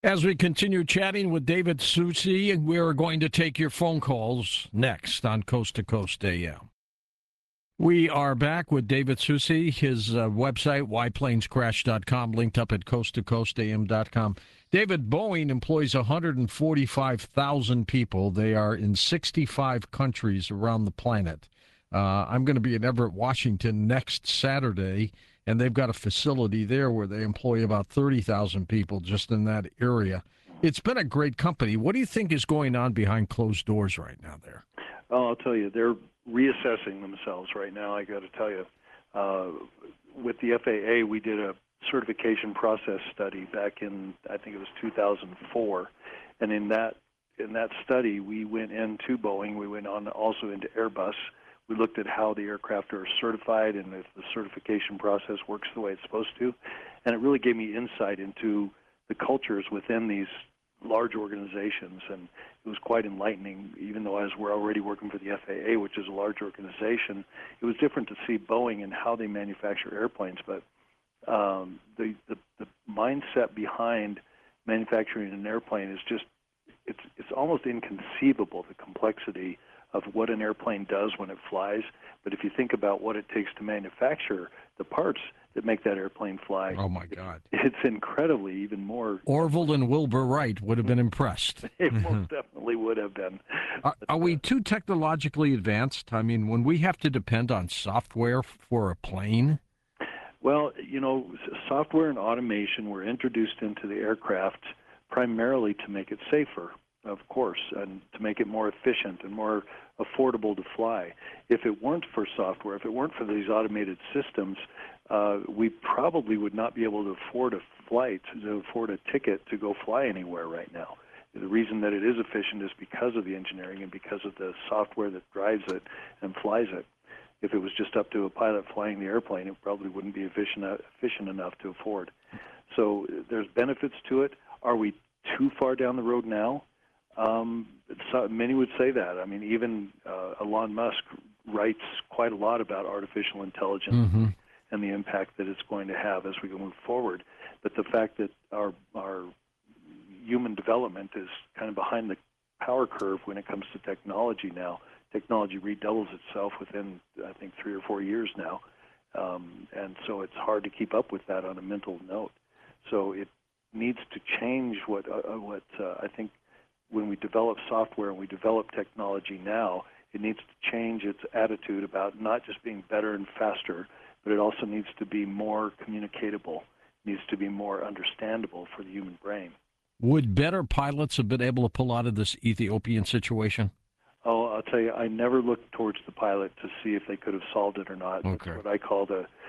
As we continue chatting with David Susi, we're going to take your phone calls next on Coast to Coast AM. We are back with David Susi, his website, whyplanescrash.com, linked up at coasttocoastam.com. David, Boeing employs 145,000 people. They are in 65 countries around the planet. I'm going to be in Everett, Washington next Saturday, and they've got a facility there where they employ about 30,000 people just in that area. It's been a great company. What do you think is going on behind closed doors right now there? Oh, I'll tell you, they're reassessing themselves right now, I got to tell you. With the FAA, we did a certification process study back in, I think it was 2004, and in that study, we went into Boeing, we went on also into Airbus. We looked at how the aircraft are certified and if the certification process works the way it's supposed to, and it really gave me insight into the cultures within these large organizations, and it was quite enlightening. Even though as we're already working for the FAA, which is a large organization, it was different to see Boeing and how they manufacture airplanes. But the mindset behind manufacturing an airplane is just it's almost inconceivable, the complexity of what an airplane does when it flies. But if you think about what it takes to manufacture the parts that make that airplane fly, oh my God, it's incredibly even more. Orville and Wilbur Wright would have been impressed. They most definitely would have been. Are we too technologically advanced? I mean, when we have to depend on software for a plane? Well, software and automation were introduced into the aircraft primarily to make it safer, of course, and to make it more efficient and more affordable to fly. If it weren't for software, if it weren't for these automated systems, we probably would not be able to afford a flight, to afford a ticket to go fly anywhere right now. The reason that it is efficient is because of the engineering and because of the software that drives it and flies it. If it was just up to a pilot flying the airplane, it probably wouldn't be efficient enough to afford. So there's benefits to it. Are we too far down the road now? Many would say that. I mean, even Elon Musk writes quite a lot about artificial intelligence and the impact that it's going to have as we move forward. But the fact that our human development is kind of behind the power curve when it comes to technology now. Technology redoubles itself within, I think, 3 or 4 years now. And so it's hard to keep up with that on a mental note. So it needs to change what I think when we develop software and we develop technology now, it needs to change its attitude about not just being better and faster, but it also needs to be more communicatable, needs to be more understandable for the human brain. Would better pilots have been able to pull out of this Ethiopian situation? Oh, I'll tell you, I never looked towards the pilot to see if they could have solved it or not. Okay. That's what I call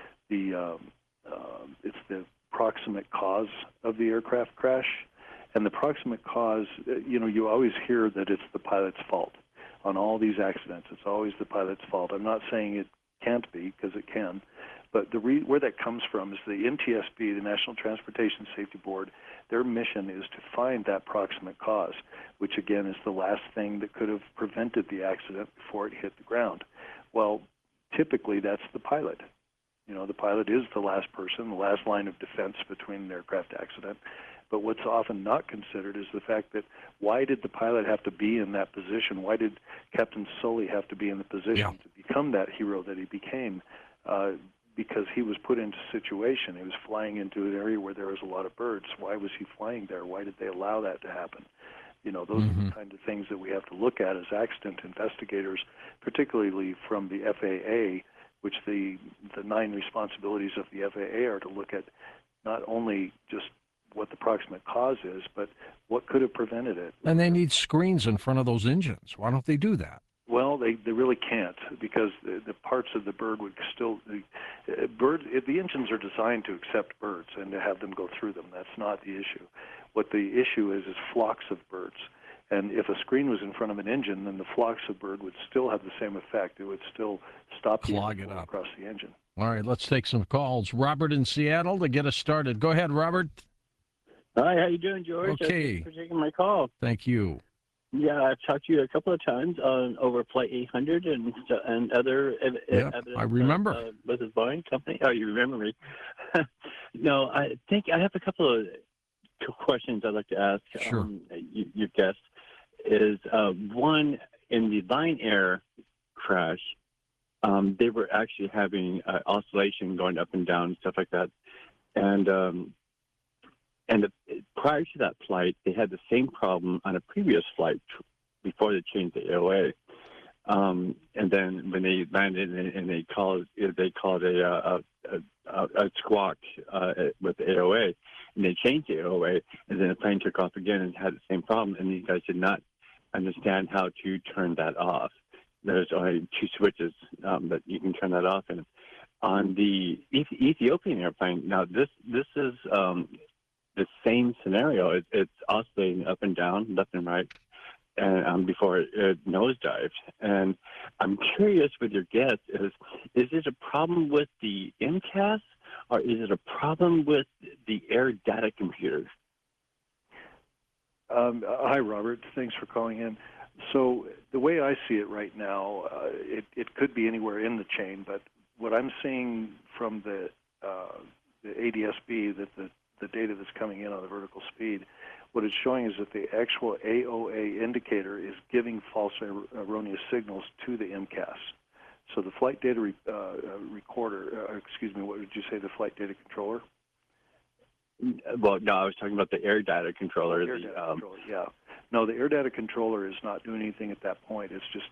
it's the proximate cause of the aircraft crash. And the proximate cause, you always hear that it's the pilot's fault. On all these accidents, it's always the pilot's fault. I'm not saying it can't be, because it can. But where that comes from is the NTSB, the National Transportation Safety Board. Their mission is to find that proximate cause, which, again, is the last thing that could have prevented the accident before it hit the ground. Well, typically that's the pilot. The pilot is the last person, the last line of defense between an aircraft accident. But what's often not considered is the fact that why did the pilot have to be in that position? Why did Captain Sully have to be in the position to become that hero that he became? Because he was put into a situation. He was flying into an area where there was a lot of birds. Why was he flying there? Why did they allow that to happen? Those are the kind of things that we have to look at as accident investigators, particularly from the FAA, which the 9 responsibilities of the FAA are to look at not only just what the proximate cause is, but what could have prevented it. And they need screens in front of those engines. Why don't they do that? Well, they really can't, because the parts of the bird would still the engines are designed to accept birds and to have them go through them. That's not the issue. What the issue is flocks of birds. And if a screen was in front of an engine, then the flocks of bird would still have the same effect. It would still stop the clog it up across the engine. All right, let's take some calls. Robert in Seattle to get us started. Go ahead, Robert. Hi, how you doing, George? Okay. Thanks for taking my call. Thank you. Yeah, I've talked to you a couple of times over Flight 800 and other evidence. I remember. With the Boeing company. Oh, you remember me. No, I think I have a couple of questions I'd like to ask Sure. your guests is one, in the Line Air crash, they were actually having oscillation going up and down, stuff like that. And prior to that flight, they had the same problem on a previous flight before they changed the AOA. And then when they landed and they called a squawk with the AOA, and they changed the AOA, and then the plane took off again and had the same problem, and these guys did not understand how to turn that off. There's only two switches that you can turn that off. And on the Ethiopian airplane, now this is the same scenario. It's oscillating up and down, left and right, and before it nosedived. And I'm curious with your guess, is it a problem with the MCAS, or is it a problem with the air data computers? Hi, Robert. Thanks for calling in. So the way I see it right now, it could be anywhere in the chain, but what I'm seeing from the ADS-B, that the data that's coming in on the vertical speed, what it's showing is that the actual AOA indicator is giving false erroneous signals to the MCAS. So the flight data recorder, what did you say, the flight data controller? Well, no, I was talking about the air data controller. The air data controller, yeah. No, the air data controller is not doing anything at that point. It's just,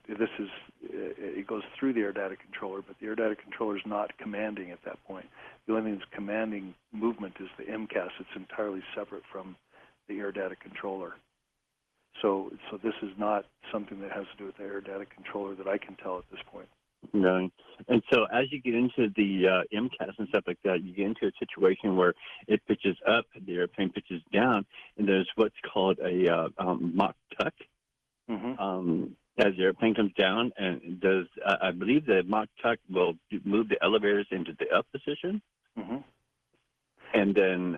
it goes through the air data controller, but the air data controller is not commanding at that point. The only thing that's commanding movement is the MCAS. It's entirely separate from the air data controller. So this is not something that has to do with the air data controller that I can tell at this point. Right. And so as you get into the MCAS and stuff like that, you get into a situation where it pitches up, the airplane pitches down, and there's what's called a Mach tuck. Mm-hmm. As the airplane comes down, and I believe the Mach tuck will move the elevators into the up position, mm-hmm. and then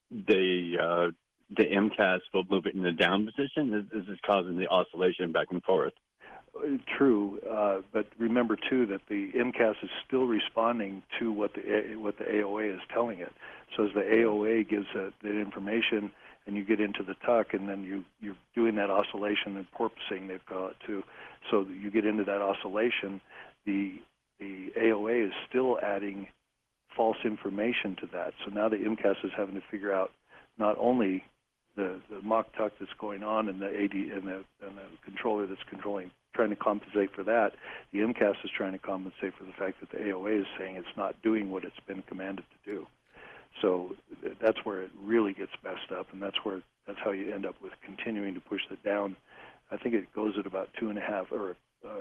the MCAS will move it in the down position. This is causing the oscillation back and forth. True, but remember too that the MCAS is still responding to what the AOA is telling it. So as the AOA gives that information, and you get into the tuck, and then you're doing that oscillation and porpoising, they've got it too. So you get into that oscillation, the AOA is still adding false information to that. So now the MCAS is having to figure out not only the Mach tuck that's going on and the the controller that's trying to compensate for that. The MCAS is trying to compensate for the fact that the AOA is saying it's not doing what it's been commanded to do. So that's where it really gets messed up, and that's how you end up with continuing to push it down. I think it goes at about 2.5 or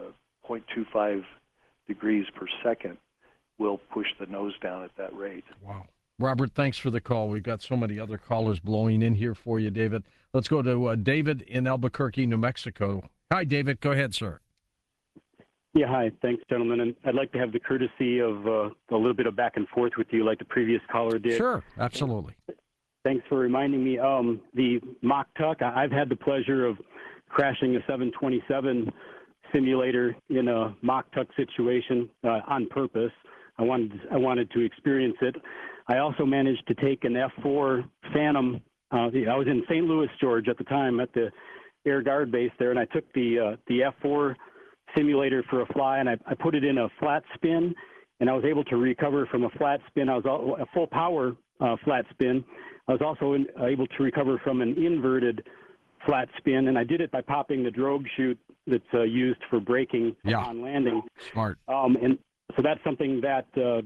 0.25 degrees per second will push the nose down at that rate. Wow. Robert, thanks for the call. We've got so many other callers blowing in here for you, David. Let's go to David in Albuquerque, New Mexico. Hi, David. Go ahead, sir. Yeah, hi. Thanks, gentlemen. And I'd like to have the courtesy of a little bit of back and forth with you like the previous caller did. Sure, absolutely. Thanks for reminding me. The Mach tuck, I've had the pleasure of crashing a 727 simulator in a Mach tuck situation on purpose. I wanted to experience it. I also managed to take an F4 Phantom. I was in St. Louis, Georgia at the time at the Air Guard base there, and I took the F4 simulator for a fly, and I put it in a flat spin, and I was able to recover from a flat spin. I was a full power flat spin. I was also able to recover from an inverted flat spin, and I did it by popping the drogue chute that's used for braking on landing. Smart. And so that's something that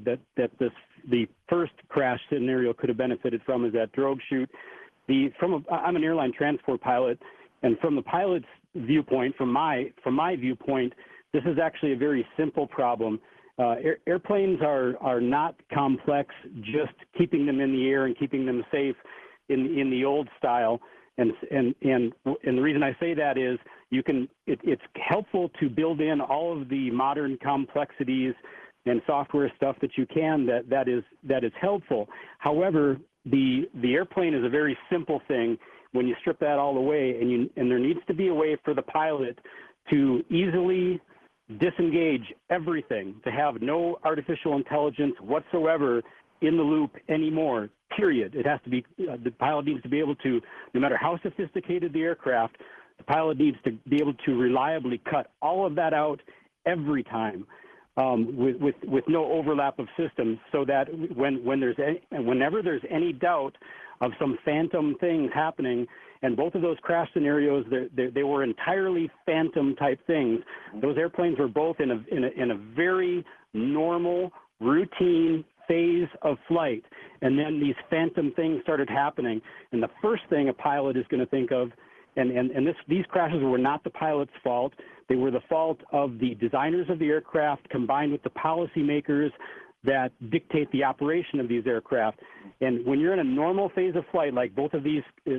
the first crash scenario could have benefited from, is that drogue chute. I'm an airline transport pilot, and from the pilot's viewpoint, from my viewpoint, this is actually a very simple problem. Airplanes are not complex. Just keeping them in the air and keeping them safe in the old style. And the reason I say that is it's helpful to build in all of the modern complexities and software stuff that you can that is helpful. However, the airplane is a very simple thing when you strip that all away, and there needs to be a way for the pilot to easily disengage everything, to have no artificial intelligence whatsoever in the loop anymore, period. It has to be, the pilot needs to be able to, no matter how sophisticated the aircraft, the pilot needs to be able to reliably cut all of that out every time, with no overlap of systems, so that whenever there's any doubt of some phantom things happening, and both of those crash scenarios, they were entirely phantom type things. Those airplanes were both in a very normal, routine phase of flight, and then these phantom things started happening. And the first thing a pilot is going to think of, these crashes were not the pilot's fault. They were the fault of the designers of the aircraft combined with the policymakers that dictate the operation of these aircraft. And when you're in a normal phase of flight, like both of these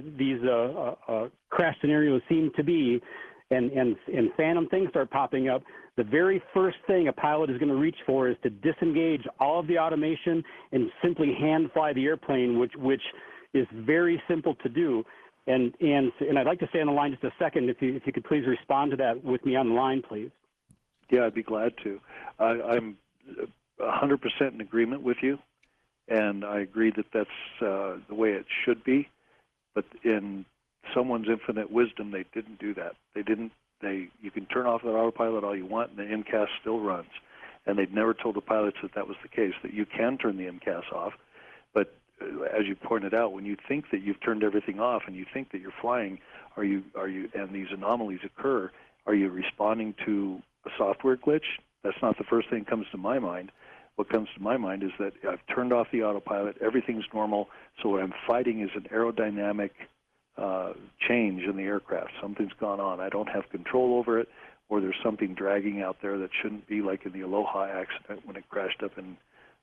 crash scenarios seem to be, and phantom things start popping up, the very first thing a pilot is going to reach for is to disengage all of the automation and simply hand fly the airplane, which is very simple to do. And I'd like to stay on the line just a second, if you could please respond to that with me on the line, please. Yeah, I'd be glad to. I'm 100% in agreement with you, and I agree that that's the way it should be. But in someone's infinite wisdom, they didn't do that. You can turn off that autopilot all you want, and the MCAS still runs. And they'd never told the pilots that was the case, that you can turn the MCAS off. But as you pointed out, when you think that you've turned everything off and you think that you're flying, are you and these anomalies occur, are you responding to a software glitch? That's not the first thing that comes to my mind. What comes to my mind is that I've turned off the autopilot, everything's normal, so what I'm fighting is an aerodynamic change in the aircraft. Something's gone on. I don't have control over it, or there's something dragging out there that shouldn't be, like in the Aloha accident when it crashed up in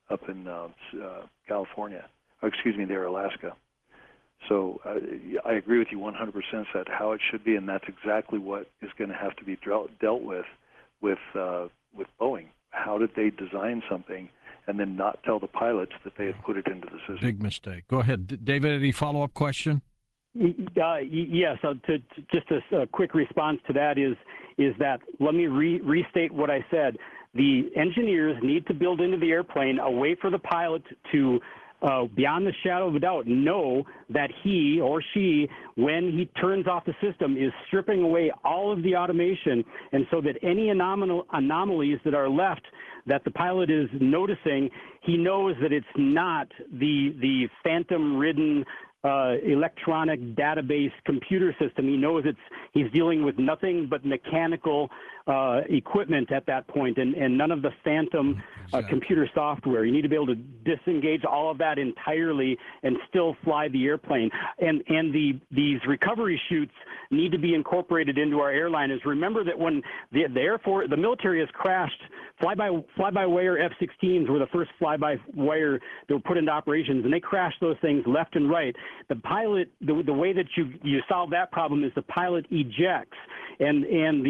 California. There, Alaska. So I agree with you 100% that how it should be, and that's exactly what is going to have to be dealt with Boeing. How did they design something and then not tell the pilots that they had put it into the system? Big mistake. Go ahead, David. Any follow-up question? Yes. Just a quick response to that is that, let me restate what I said. The engineers need to build into the airplane a way for the pilot to, beyond the shadow of a doubt, know that he or she, when he turns off the system, is stripping away all of the automation, and so that any anomalies that are left that the pilot is noticing, he knows that it's not the phantom-ridden electronic database computer system. He knows he's dealing with nothing but mechanical equipment at that point, and none of the phantom computer software. You need to be able to disengage all of that entirely and still fly the airplane. And these recovery chutes need to be incorporated into our airliners. Remember that when the Air Force, the military has crashed, fly-by-wire F-16s were the first fly-by-wire that were put into operations, and they crashed those things left and right. The pilot, the way that you solve that problem is the pilot ejects, and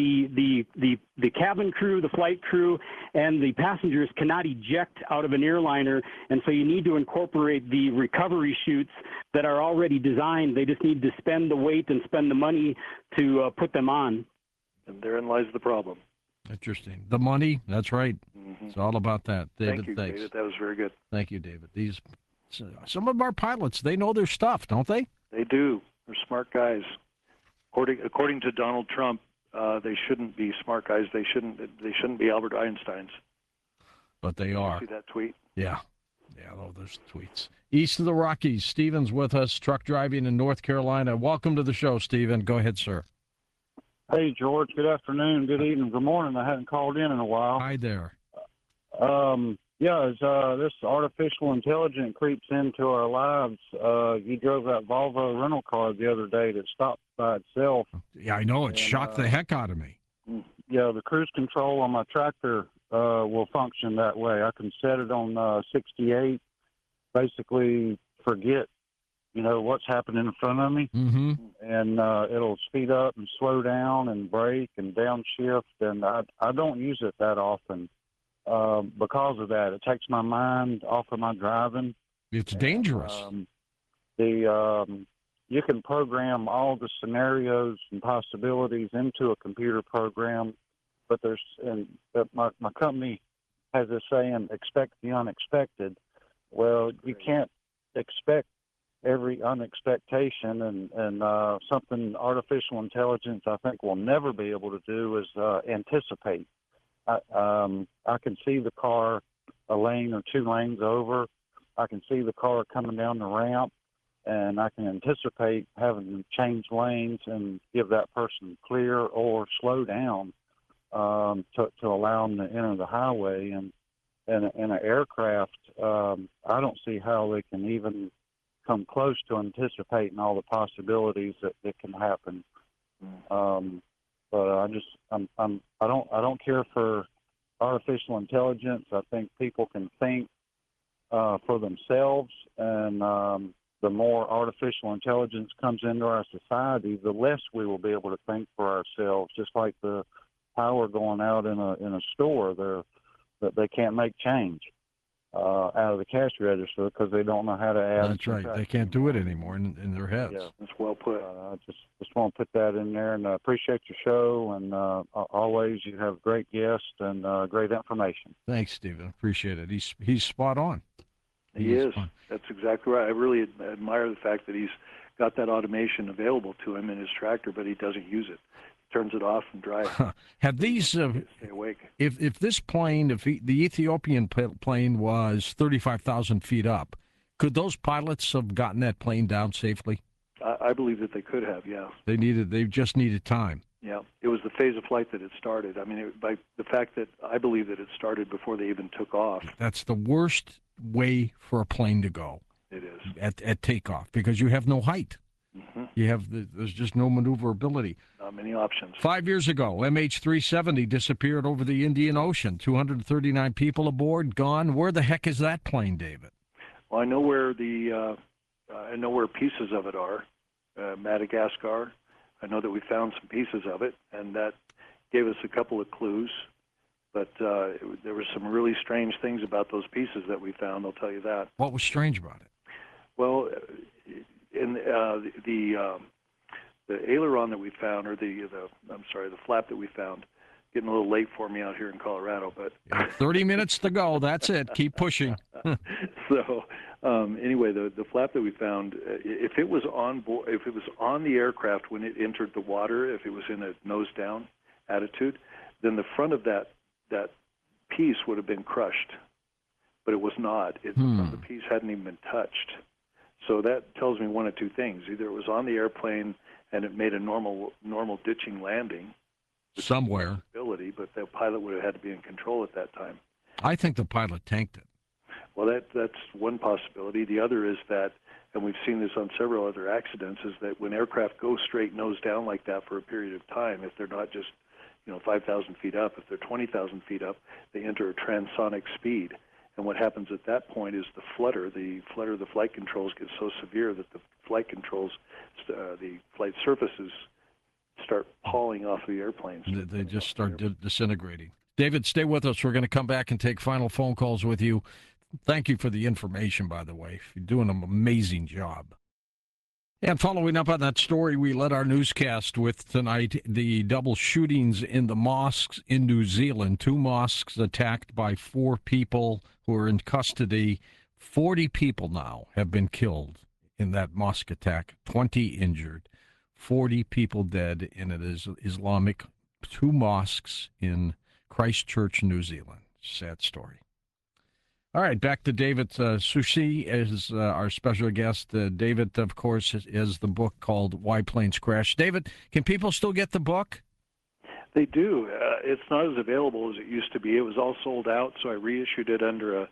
the cabin crew, the flight crew, and the passengers cannot eject out of an airliner, and so you need to incorporate the recovery chutes that are already designed. They just need to spend the weight and spend the money to put them on. And therein lies the problem. Interesting. The money, that's right. Mm-hmm. It's all about that. David, Thank you, thanks. David. That was very good. Thank you, David. Some of our pilots, they know their stuff, don't they? They do. They're smart guys. According to Donald Trump, they shouldn't be smart guys. They shouldn't be Albert Einsteins. But they are. See that tweet? Yeah. Those tweets. East of the Rockies, Stephen's with us, truck driving in North Carolina. Welcome to the show, Stephen. Go ahead, sir. Hey, George. Good afternoon. Good evening. Good morning. I hadn't called in a while. Hi there. As this artificial intelligence creeps into our lives, you drove that Volvo rental car the other day that stopped by itself. Yeah, I know. It shocked the heck out of me. Yeah, the cruise control on my tractor will function that way. I can set it on 68, basically forget, what's happening in front of me, mm-hmm. and it'll speed up and slow down and brake and downshift, and I don't use it that often. Because of that, it takes my mind off of my driving. It's dangerous. You can program all the scenarios and possibilities into a computer program, but my company has a saying, expect the unexpected. Well, you can't expect every unexpectation, and something artificial intelligence I think will never be able to do is anticipate. I can see the car a lane or 2 lanes over. I can see the car coming down the ramp, and I can anticipate having to change lanes and give that person clear or slow down to allow them to enter the highway. And in an aircraft, I don't see how they can even come close to anticipating all the possibilities that can happen. But I don't care for artificial intelligence. I think people can think for themselves, and the more artificial intelligence comes into our society, the less we will be able to think for ourselves. Just like the power going out in a store, that they can't make change out of the cash register because they don't know how to add. That's right. They can't do it anymore in their heads. Yeah, that's well put. I just want to put that in there, and I appreciate your show, and always you have great guests and great information. Thanks, Stephen. Appreciate it. He's spot on. He is. That's exactly right. I really admire the fact that he's got that automation available to him in his tractor, but he doesn't use it. He turns it off and drives. Have these? Stay awake. If this plane, the Ethiopian plane was 35,000 feet up, could those pilots have gotten that plane down safely? I believe that they could have. Yeah. They just needed time. Yeah, it was the phase of flight that it started. I mean, by the fact that I believe that it started before they even took off. That's the worst way for a plane to go. It is at takeoff because you have no height. Mm-hmm. There's just no maneuverability. Not many options. 5 years ago, MH370 disappeared over the Indian Ocean. 239 people aboard, gone. Where the heck is that plane, David? Well, I know where I know where pieces of it are. Madagascar. I know that we found some pieces of it, and that gave us a couple of clues. But there were some really strange things about those pieces that we found, I'll tell you that. What was strange about it? Well, in the aileron that we found, or the flap that we found, getting a little late for me out here in Colorado, but 30 minutes to go. That's it. Keep pushing. So anyway, the flap that we found, if it was on board, if it was on the aircraft when it entered the water, if it was in a nose down attitude, then the front of that piece would have been crushed, but it was not. The piece hadn't even been touched. So that tells me one of two things: either it was on the airplane and it made a normal ditching landing somewhere, but the pilot would have had to be in control at that time. I think the pilot tanked it. Well, that's one possibility. The other is that, and we've seen this on several other accidents, is that when aircraft go straight nose down like that for a period of time, if they're not just 5,000 feet up, if they're 20,000 feet up, they enter a transonic speed. And what happens at that point is the flutter of the flight controls gets so severe that the flight controls, the flight surfaces start falling off the airplanes. They just start disintegrating. David, stay with us. We're going to come back and take final phone calls with you. Thank you for the information, by the way. You're doing an amazing job. And following up on that story we led our newscast with tonight, the double shootings in the mosques in New Zealand. 2 mosques attacked by 4 people who are in custody. 40 people now have been killed in that mosque attack, 20 injured, 40 people dead in an Islamic 2 mosques in Christchurch, New Zealand. Sad story. All right, back to David Soucy as our special guest. David, of course, is the book called Why Planes Crash. David, can people still get the book? They do. It's not as available as it used to be. It was all sold out, so I reissued it under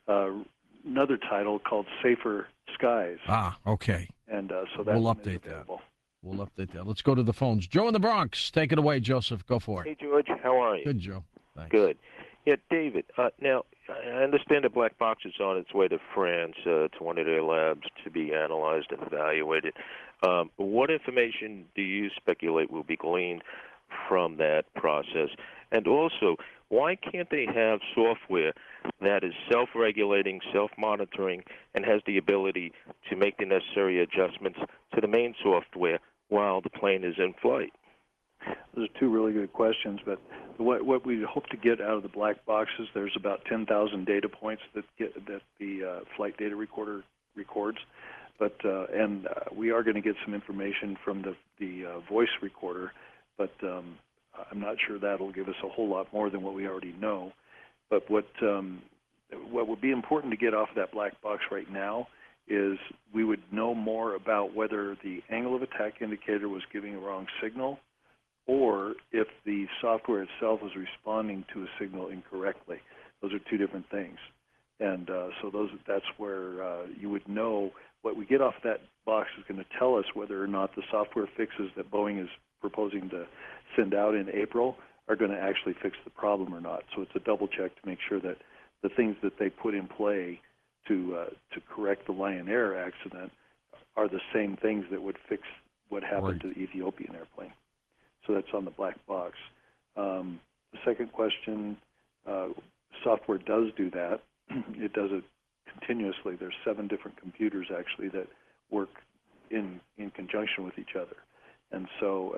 another title called Safer Skies. Ah, okay. And so that we'll update that. We'll update that. Let's go to the phones. Joe in the Bronx. Take it away, Joseph. Go for it. Hey, George. How are you? Good, Joe. Thanks. Good. Yeah, David, now, I understand the black box is on its way to France, to one of their labs to be analyzed and evaluated. What information do you speculate will be gleaned from that process? And also, why can't they have software that is self-regulating, self-monitoring, and has the ability to make the necessary adjustments to the main software while the plane is in flight? Those are 2 really good questions, but what we hope to get out of the black boxes, there's about 10,000 data points that the flight data recorder records. But we are going to get some information from the voice recorder, but I'm not sure that'll give us a whole lot more than what we already know. But what would be important to get off of that black box right now is we would know more about whether the angle of attack indicator was giving a wrong signal, or if the software itself was responding to a signal incorrectly. Those are two different things. And so that's where you would know. What we get off that box is going to tell us whether or not the software fixes that Boeing is proposing to send out in April are going to actually fix the problem or not. So it's a double check to make sure that the things that they put in play to correct the Lion Air accident are the same things that would fix what happened to the Ethiopian airplane. So that's on the black box. The second question, software does do that. It does it continuously. There's 7 different computers actually that work in conjunction with each other. And so,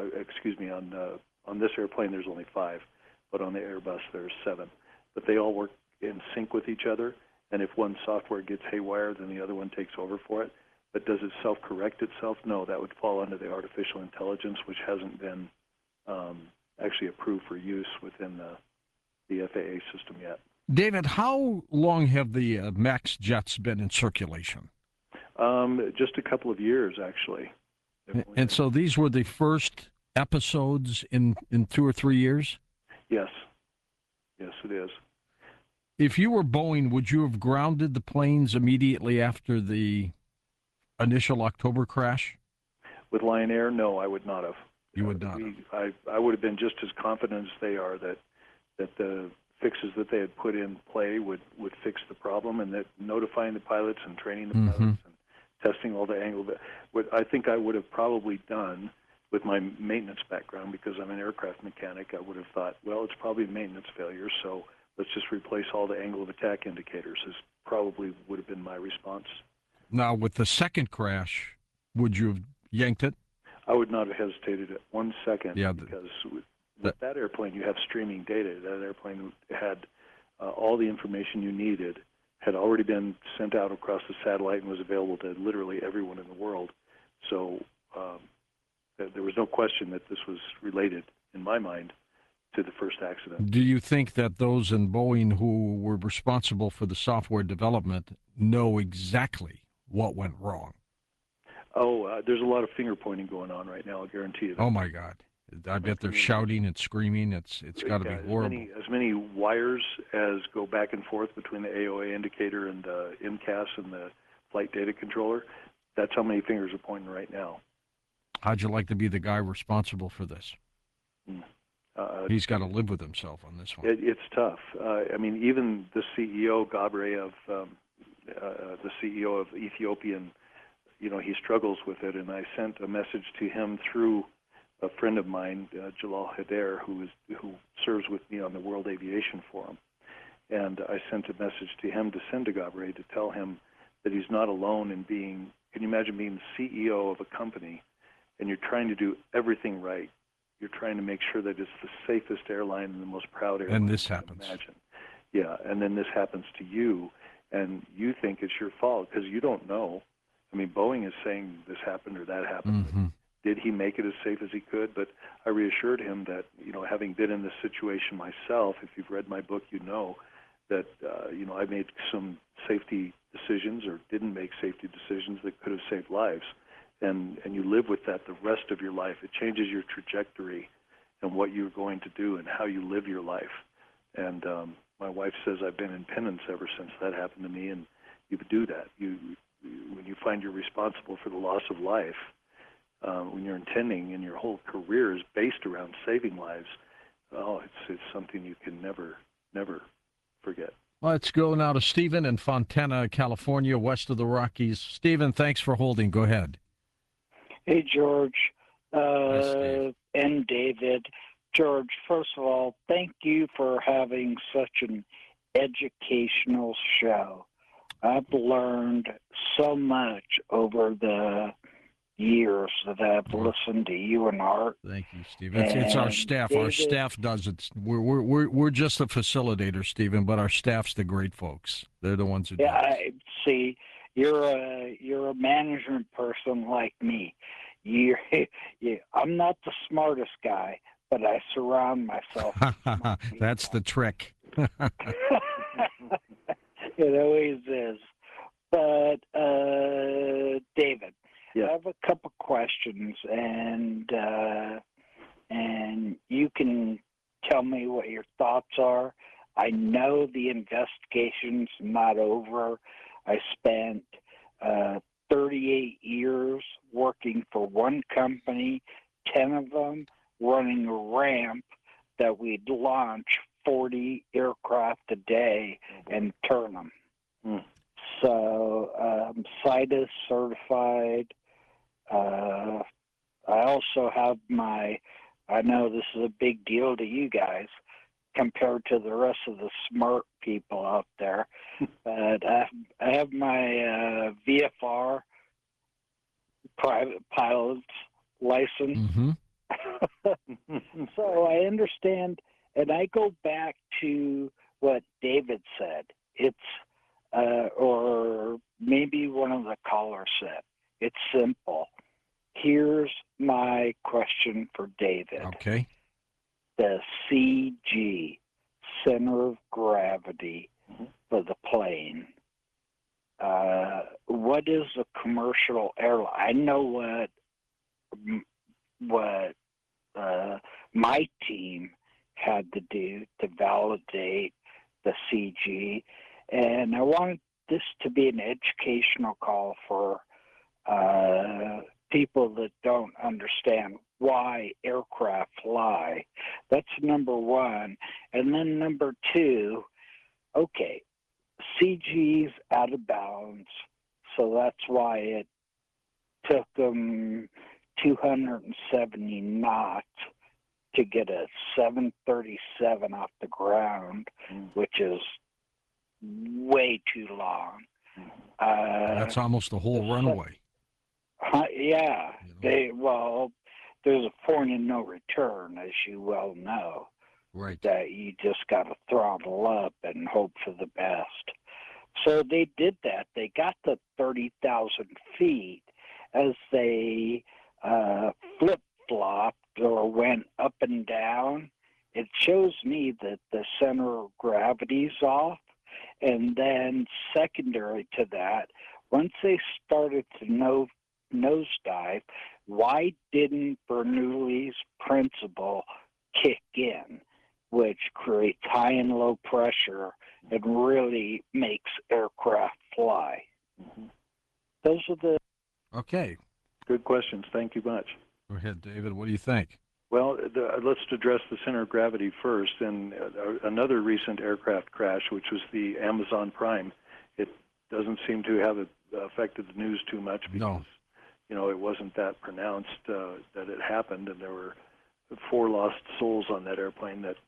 on this airplane there's only 5, but on the Airbus there's 7. But they all work in sync with each other. And if one software gets haywire, then the other one takes over for it. But does it self-correct itself? No, that would fall under the artificial intelligence, which hasn't been actually approved for use within the FAA system yet. David, how long have the MAX jets been in circulation? Just a couple of years, actually. And so these were the first episodes in 2 or 3 years? Yes. Yes, it is. If you were Boeing, would you have grounded the planes immediately after the initial October crash? With Lion Air, no, I would not have. You would not have. I would have been just as confident as they are that the fixes that they had put in play would fix the problem, and that notifying the pilots and training the pilots and testing all the angle. What I think I would have probably done with my maintenance background, because I'm an aircraft mechanic, I would have thought, well, it's probably a maintenance failure, so let's just replace all the angle of attack indicators. Is probably would have been my response. Now, with the second crash, would you have yanked it? I would not have hesitated at 1 second, because with that airplane, you have streaming data. That airplane had all the information you needed, had already been sent out across the satellite and was available to literally everyone in the world. So there was no question that this was related, in my mind, to the first accident. Do you think that those in Boeing who were responsible for the software development know exactly what went wrong? Oh, there's a lot of finger pointing going on right now, I'll guarantee you that. Oh, my God. I bet they're shouting and screaming. It's got to be horrible. As many wires as go back and forth between the AOA indicator and the MCAS and the flight data controller, that's how many fingers are pointing right now. How'd you like to be the guy responsible for this? He's got to live with himself on this one. It's tough. I mean, even the CEO, Gabre, the CEO of Ethiopian, he struggles with it. And I sent a message to him through a friend of mine, Jalal Hader, who serves with me on the World Aviation Forum. And I sent a message to him to send to Gabre to tell him that he's not alone in being, can you imagine being the CEO of a company and you're trying to do everything right? You're trying to make sure that it's the safest airline and the most proud airline. And this happens. Imagine. Yeah, and then this happens to you, and you think it's your fault because you don't know. I mean, Boeing is saying this happened or that happened. Mm-hmm. Did he make it as safe as he could? But I reassured him that, having been in this situation myself, if you've read my book, you know that, I made some safety decisions or didn't make safety decisions that could have saved lives. And you live with that the rest of your life. It changes your trajectory and what you're going to do and how you live your life. And my wife says I've been in penance ever since that happened to me, and you do that. When you find you're responsible for the loss of life, when you're intending and your whole career is based around saving lives, it's something you can never forget. Let's go now to Stephen in Fontana, California, west of the Rockies. Stephen, thanks for holding. Go ahead. Hey, George Hi, and David. George, first of all, thank you for having such an educational show. I've learned so much over the years that I've listened to you and Art. Thank you, Stephen. It's our staff. David, our staff does it. We're just a facilitator, Stephen, but our staff's the great folks. They're the ones who do it. I see. you're a management person like me. I'm not the smartest guy, but I surround myself with smart That's people. the trick. It always is. But David, Yeah. I have a couple questions, and you can tell me what your thoughts are. I know the investigation's not over. I spent 38 years working for one company, 10 of them running a ramp that we'd launch 40 aircraft a day and turn them. Mm. So CITES certified. I also have I know this is a big deal to you guys compared to the rest of the smart people out there, but I have my VFR private pilot's license. Mm-hmm. So I understand, and I go back to what David said. It's, or maybe one of the callers said, it's simple. Here's my question for David. Okay. The CG, center of gravity for the plane. What is a commercial airline? I know what my team had to do to validate the CG, and I wanted this to be an educational call for people that don't understand why aircraft fly. That's number one. And then number two, okay, CG's out of bounds, so that's why it took them 270 knots to get a 737 off the ground, which is way too long. That's almost the whole runway. Yeah. You know? There's a point of no return, as you well know. Right. That you just got to throttle up and hope for the best. So they did that. They got to 30,000 feet as they flip-flopped or went up and down. It shows me that the center of gravity's off. And then secondary to that, once they started to nosedive, why didn't Bernoulli's principle kick in, which creates high and low pressure and really makes aircraft fly? Those are the... Okay. Good questions. Thank you much. Go ahead, David. What do you think? Well, let's address the center of gravity first. And another recent aircraft crash, which was the Amazon Prime, it doesn't seem to have affected the news too much because, it wasn't that pronounced that it happened, and there were 4 lost souls on that airplane that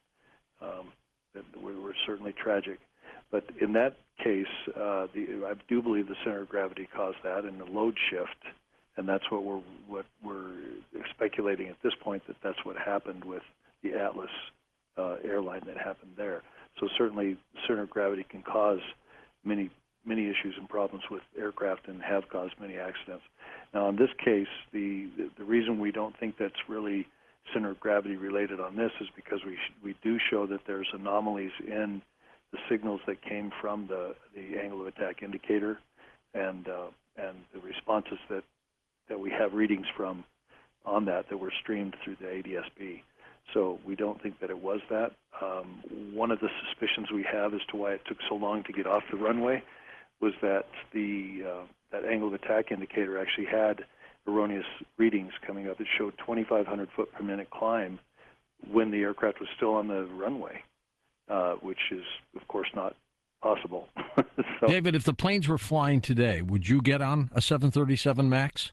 were certainly tragic. But in that case, I do believe the center of gravity caused that, and the load shift. And that's what we're speculating at this point, that's what happened with the Atlas airline that happened there. So certainly, center of gravity can cause many issues and problems with aircraft and have caused many accidents. Now, in this case, the reason we don't think that's really center of gravity related on this is because we do show that there's anomalies in the signals that came from the angle of attack indicator and the responses that we have readings from on that were streamed through the ADS-B. So we don't think that it was that. One of the suspicions we have as to why it took so long to get off the runway was that that angle of attack indicator actually had erroneous readings coming up. It showed 2,500 foot per minute climb when the aircraft was still on the runway, which is, of course, not possible. So, David, if the planes were flying today, would you get on a 737 MAX?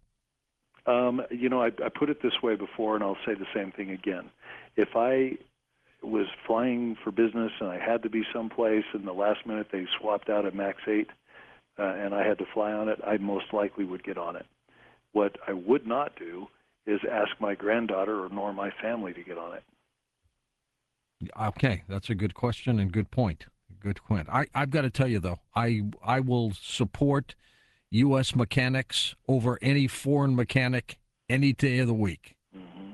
I put it this way before, and I'll say the same thing again. If I was flying for business and I had to be someplace, and the last minute they swapped out a MAX 8, and I had to fly on it, I most likely would get on it. What I would not do is ask my granddaughter nor my family to get on it. Okay, that's a good question and good point. Good point. I've got to tell you, though, I will support U.S. mechanics over any foreign mechanic any day of the week. Mm-hmm.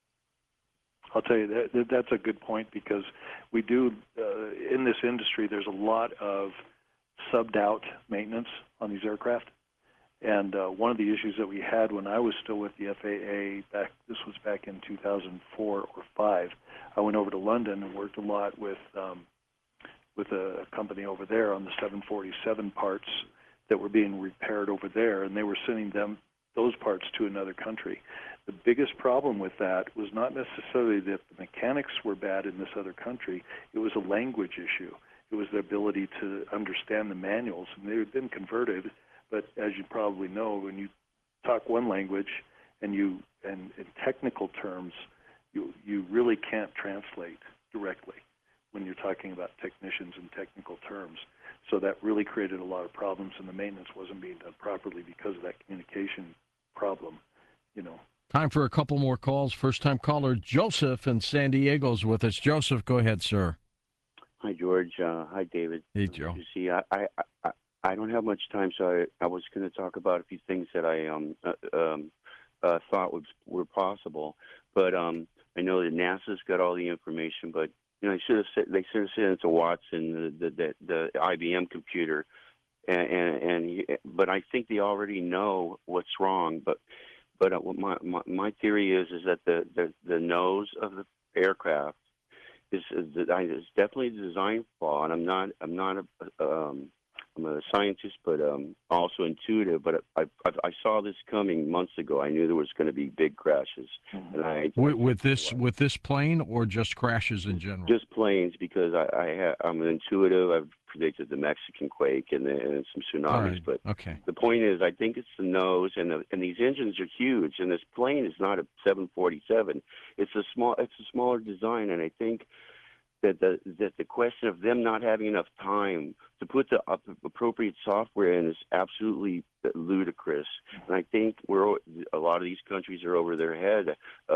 I'll tell you, that's a good point, because we do, in this industry, there's a lot of subbed-out maintenance on these aircraft. And one of the issues that we had when I was still with the FAA, this was back in 2004 or 5, I went over to London and worked a lot with a company over there on the 747 parts that were being repaired over there, and they were sending those parts to another country. The biggest problem with that was not necessarily that the mechanics were bad in this other country. It was a language issue. It was the ability to understand the manuals, and they had been converted. But as you probably know, when you talk one language and in technical terms, you really can't translate directly when you're talking about technicians and technical terms. So that really created a lot of problems, and the maintenance wasn't being done properly because of that communication problem, Time for a couple more calls. First-time caller Joseph in San Diego's with us. Joseph, go ahead, sir. Hi, George. Hi, David. Hey, Joe. You see, I don't have much time, so I was going to talk about a few things that I thought were possible. But I know that NASA's got all the information, but they should have sent it to Watson, the IBM computer, but I think they already know what's wrong. But my theory is that the nose of the aircraft is definitely a design flaw, and I'm not I'm a scientist, but also intuitive. But I saw this coming months ago. I knew there was going to be big crashes. And with this plane, or just crashes in general? Just planes, because I'm an intuitive. I've predicted the Mexican quake and some tsunamis. Right. But okay. The point is, I think it's the nose, and these engines are huge. And this plane is not a 747. It's a smaller design, and I think that the question of them not having enough time to put the appropriate software in is absolutely ludicrous. And I think a lot of these countries are over their head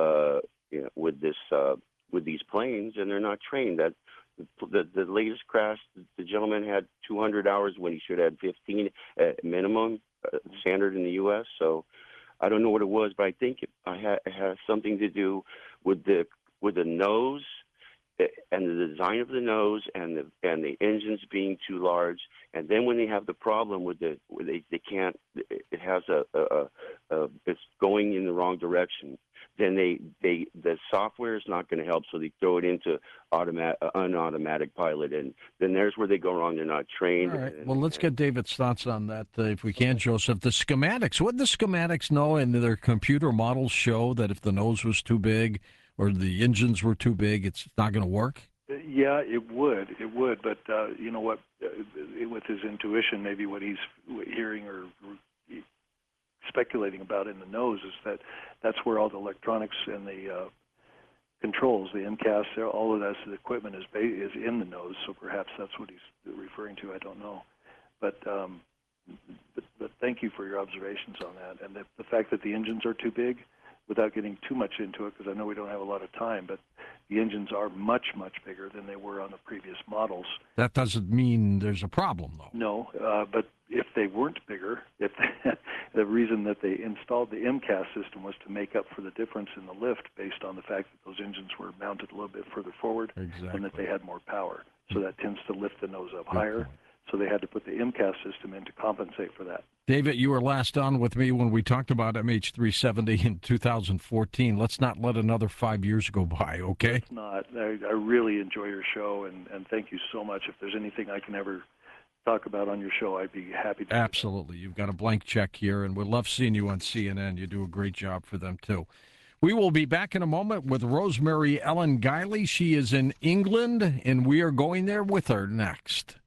with these planes, and they're not trained. That the latest crash, the gentleman had 200 hours when he should have had 15 at minimum, standard in the U.S. So I don't know what it was, but I think it has something to do with the nose, and the design of the nose, and the engines being too large, and then when they have the problem with they can't, it has it's going in the wrong direction. Then the software is not going to help, so they throw it into unautomatic pilot, and then there's where they go wrong. They're not trained. All right. Well, let's get David's thoughts on that, if we can, Joseph. The schematics. What the schematics know, and their computer models show that if the nose was too big, or the engines were too big, it's not going to work? Yeah, it would. But you know what? With his intuition, maybe what he's hearing or speculating about in the nose is that's where all the electronics and the controls, the MCAS, all of that equipment is in the nose. So perhaps that's what he's referring to. I don't know. But thank you for your observations on that, and the fact that the engines are too big. Without getting too much into it, because I know we don't have a lot of time, but the engines are much, much bigger than they were on the previous models. That doesn't mean there's a problem, though. No, but if they weren't bigger, the reason that they installed the MCAS system was to make up for the difference in the lift based on the fact that those engines were mounted a little bit further forward and that they had more power. So that tends to lift the nose up higher. So they had to put the MCAS system in to compensate for that. David, you were last on with me when we talked about MH370 in 2014. Let's not let another 5 years go by, okay? It's not. I really enjoy your show, and thank you so much. If there's anything I can ever talk about on your show, I'd be happy to. Absolutely. You've got a blank check here, and we love seeing you on CNN. You do a great job for them, too. We will be back in a moment with Rosemary Ellen Guiley. She is in England, and we are going there with her next.